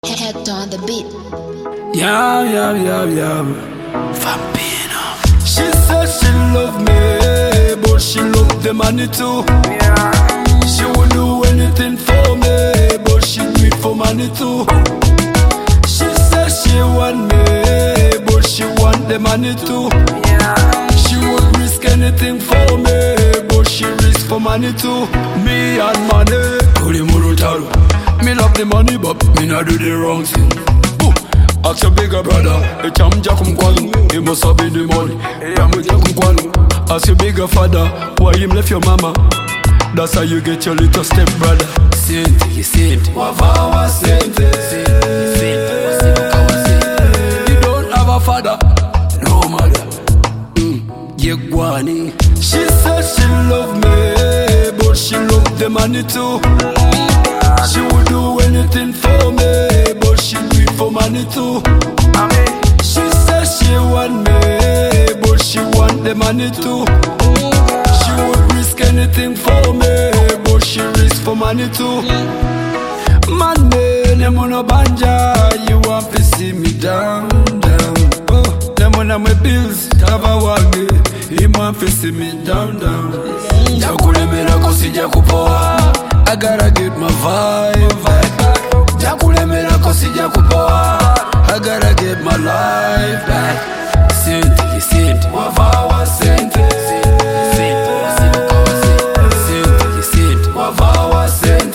Head on the beat. Yeah. Vampino. She said she love me, but she love the money too. She would do anything for me, but she do it for money too. She said she want me, but she want the money too. She would risk anything for me, but she risk for money too. Me and money, Kuli Murutaro. Me love the money, but me not do the wrong thing. Ask your bigger brother, a cham jakum kwanu. He must have been the money, I'm with jakum kwanu. Ask your bigger father, why him left your mama. That's how you get your little step brother. Saint, Wavawa Saint. You don't have a father, no mother. Yegwani. She said she love me, but she love the money too. She would do anything for me, but she do it for money too. She says she want me, but she want the money too. She would risk anything for me, but she risk for money too. Money, them on a banja, you want to see me down. Oh, them on my bills, tava wagi, you want to see me down. Jakule mera kosija kupoa. I gotta get my vibe back. Jakule mera kosija kupoa. I gotta get my life back. Saint, Wavawa Saint. Wavawa Saint.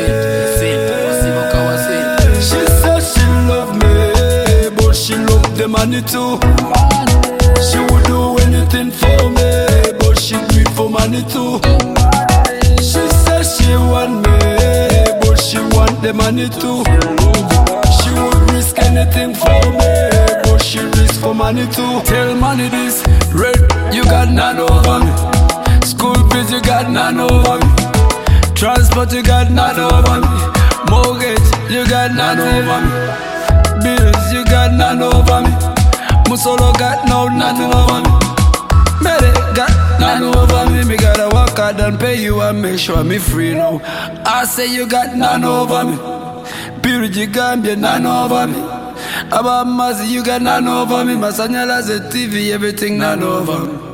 She says she love me, but she love the money too. She would do anything for me, but she do it for money too. She says she want me, but she want the money too. She would risk anything for me, but she risk for money too. Tell money this, rent you got none over me. School fees you got none over me. Transport you got none over me. Mortgage you got none over me. Bills you got none over me. Musolo got nothing over me. Mary got none over me. Me gotta work hard and pay you and make sure me free now. I say you got none over me. Purity Gambia none over me. About Mazi you got none over me. Masanyala's a TV, everything none over me.